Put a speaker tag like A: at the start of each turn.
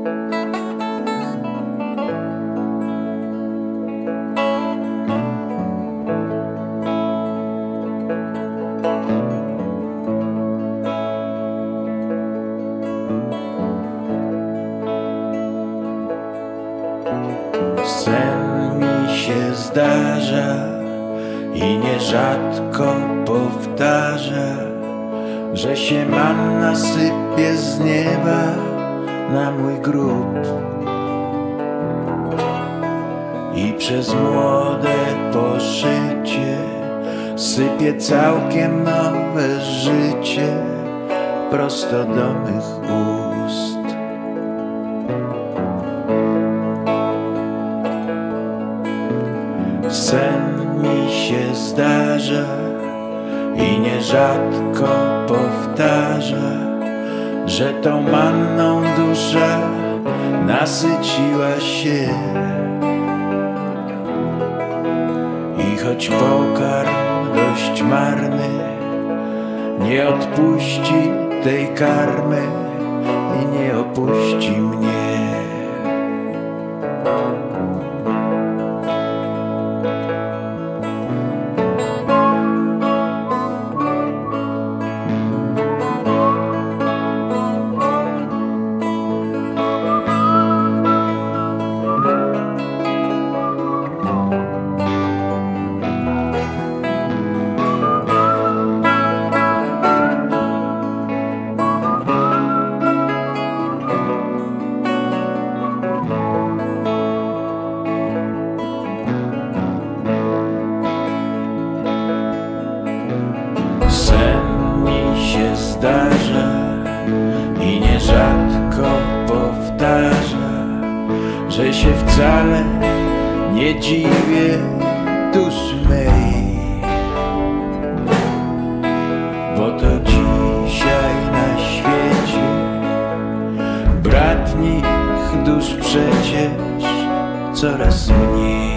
A: Sen mi się zdarza i nierzadko powtarza, że się manna sypie z nieba na mój grób i przez młode poszycie sypie całkiem nowe życie prosto do mych ust. Sen mi się zdarza i nierzadko powtarza, że tą manną dusza nasyciła się i choć pokarm dość marny nie odpuści tej karmy i nie opuści mnie. Sen mi się zdarza i nierzadko powtarza, że się wcale nie dziwię duszy mej, bo to dzisiaj na świecie bratnich dusz przecież coraz mniej.